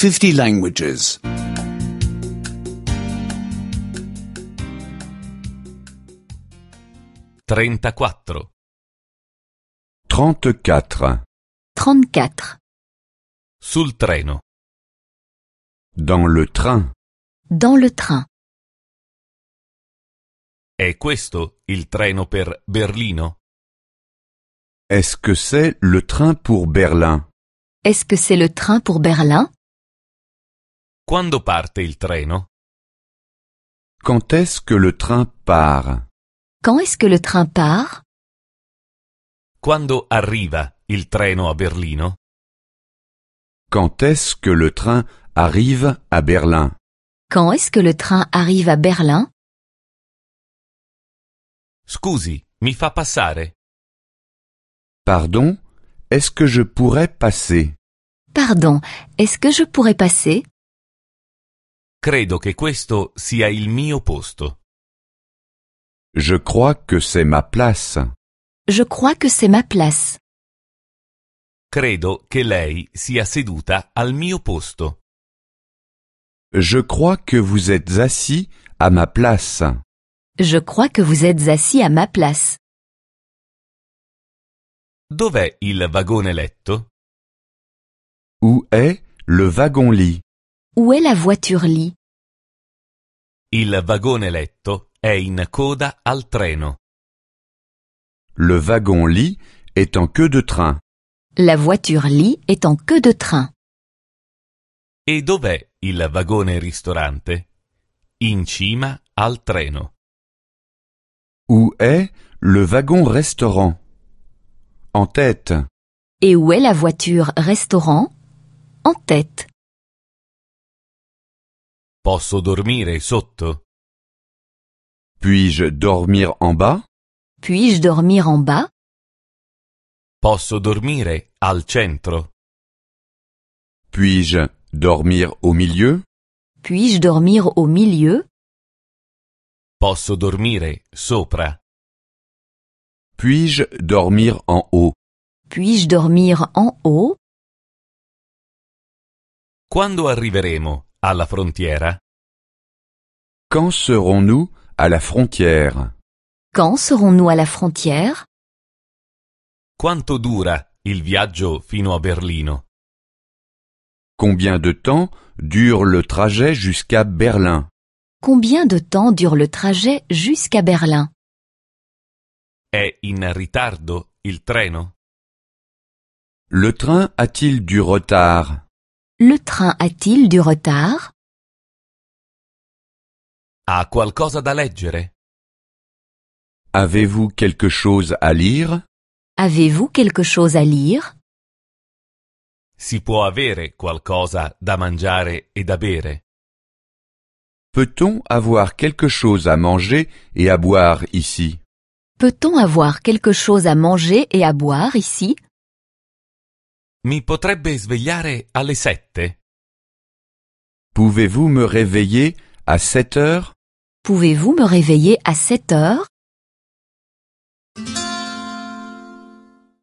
50 languages. 34. 34. 34. Sul treno. Dans le train. Dans le train. È questo il treno per Berlino? Est-ce que c'est le train pour Berlin? Est-ce que c'est le train pour Berlin? Quando parte il treno? Quand est-ce que le train part? Quand est-ce que le train part? Quando arriva il treno a Berlino? Quand est-ce que le train arrive à Berlin? Quand est-ce que le train arrive à Berlin? Scusi, mi fa passare? Pardon, est-ce que je pourrais passer? Pardon, est-ce que je pourrais passer? Credo che questo sia il mio posto. Je crois que c'est ma place. Je crois que c'est ma place. Credo che lei sia seduta al mio posto. Je crois que vous êtes assis à ma place. Je crois que vous êtes assis à ma place. Dov'è il vagone letto? Où est le wagon-lit? Où est la voiture-lit? Il vagone letto è in coda al treno. Le wagon-lit est en queue de train. La voiture-lit est en queue de train. E dov'è il vagone ristorante? In cima al treno. Où est le wagon-restaurant? En tête. Et où est la voiture-restaurant? En tête. Posso dormire sotto? Puis-je dormir en bas? Puis-je dormir en bas? Posso dormire al centro? Puis-je dormir au milieu? Puis-je dormir au milieu? Posso dormire sopra? Puis-je dormir en haut? Puis-je dormir en haut? Quando arriveremo alla frontiera? Quand serons-nous à la frontière? Quand serons-nous à la frontière? Quanto dura il viaggio fino a Berlino? Combien de temps dure le trajet jusqu'à Berlin? Combien de temps dure le trajet jusqu'à Berlin? È in ritardo il treno? Le train a-t-il du retard? Le train a-t-il du retard? Ha qualcosa da leggere? Avez-vous quelque chose à lire? Avez-vous quelque chose à lire? Si può avere qualcosa da mangiare e da bere? Peut-on avoir quelque chose à manger et à boire ici? Peut-on avoir quelque chose à manger et à boire ici? Mi potrebbe svegliare alle 7? Pouvez-vous me réveiller à 7 heures? Pouvez-vous me réveiller à 7 heures?